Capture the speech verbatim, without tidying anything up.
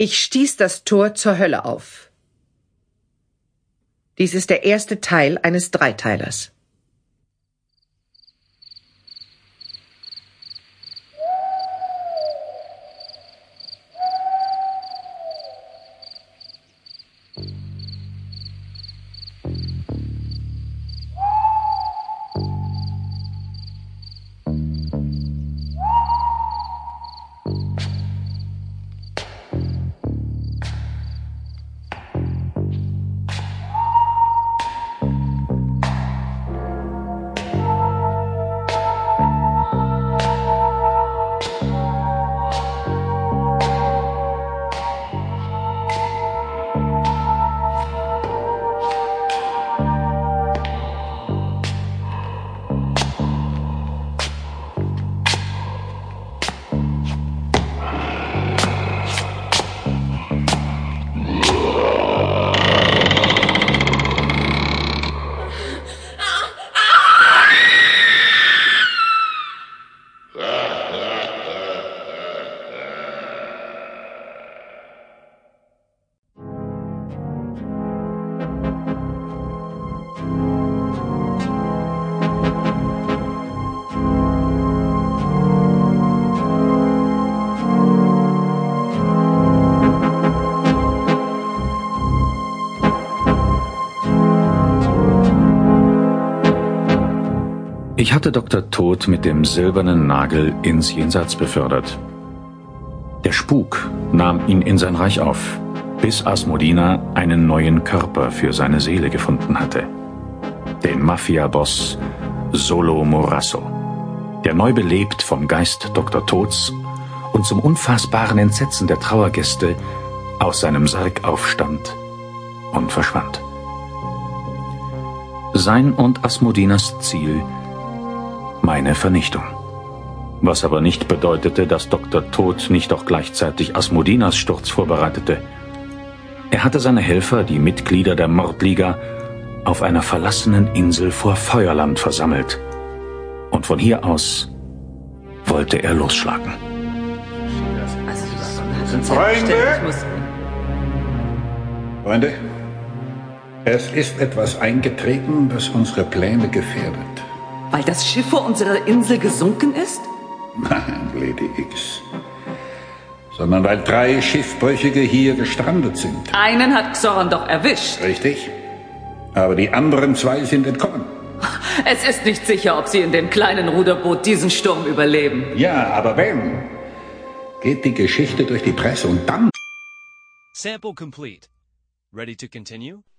Ich stieß das Tor zur Hölle auf. Dies ist der erste Teil eines Dreiteilers. Ich hatte Doktor Tod mit dem silbernen Nagel ins Jenseits befördert. Der Spuk nahm ihn in sein Reich auf, bis Asmodina einen neuen Körper für seine Seele gefunden hatte. Den Mafia-Boss Solo Morasso, der neu belebt vom Geist Doktor Tods und zum unfassbaren Entsetzen der Trauergäste aus seinem Sarg aufstand und verschwand. Sein und Asmodinas Ziel meine Vernichtung. Was aber nicht bedeutete, dass Doktor Tod nicht auch gleichzeitig Asmodinas Sturz vorbereitete. Er hatte seine Helfer, die Mitglieder der Mordliga, auf einer verlassenen Insel vor Feuerland versammelt. Und von hier aus wollte er losschlagen. Freunde! Freunde, es ist etwas eingetreten, das unsere Pläne gefährdet. Weil das Schiff vor unserer Insel gesunken ist? Nein, Lady X. Sondern weil drei Schiffbrüchige hier gestrandet sind. Einen hat Xoron doch erwischt. Richtig. Aber die anderen zwei sind entkommen. Es ist nicht sicher, ob sie in dem kleinen Ruderboot diesen Sturm überleben. Ja, aber wenn, geht die Geschichte durch die Presse und dann... Sample complete. Ready to continue?